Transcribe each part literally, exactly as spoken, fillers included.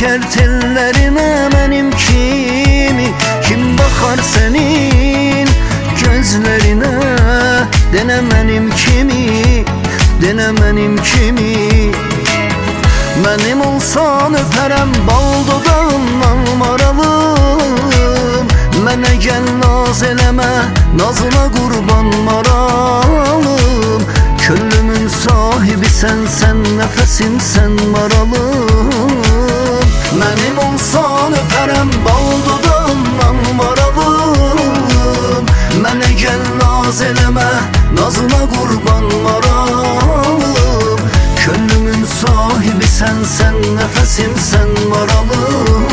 şeker tellerine benim kimi? Kim bakar senin gözlerine? Dene benim kimi? Dene benim kimi? Benim olsan öperem bal dudağından maralım. Mene gel naz eleme, nazına kurban maralım. Könlümün sahibi sensen, nefesim sen maralım. Benim olsan öperem bal dudağından maralım. Mene gel naz eleme, nazına kurban maralım. Könlümün sahibi sensen, nefesim sen maralım.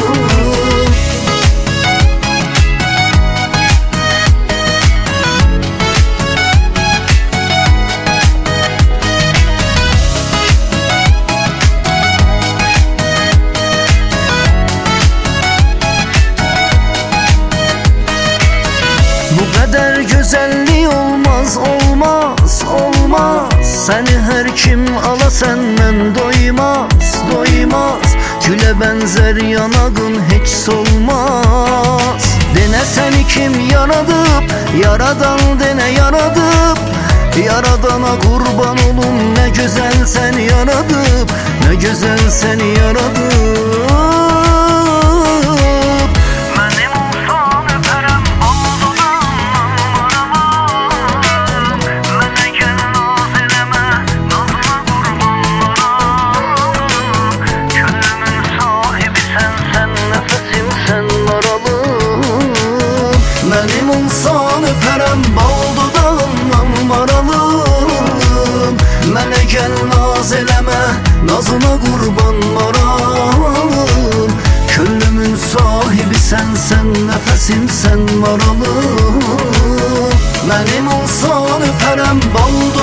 Bu kadar güzelliği olmaz, olmaz, olmaz. Seni her kim ala senden doymaz, doymaz. Güle benzer yanağın hiç solmaz. Dene seni kim yaradıp, yaradan dene yaradıp. Yaradana kurban olun, ne güzel sen yaradıp, ne güzel sen yaradıp. Benim olsan öperem bal dudağından maralım. Mene gel naz eleme, nazına kurban maralım. Könlümün sahibi sensen, nefesim sen maralım. Benim olsan öperem bal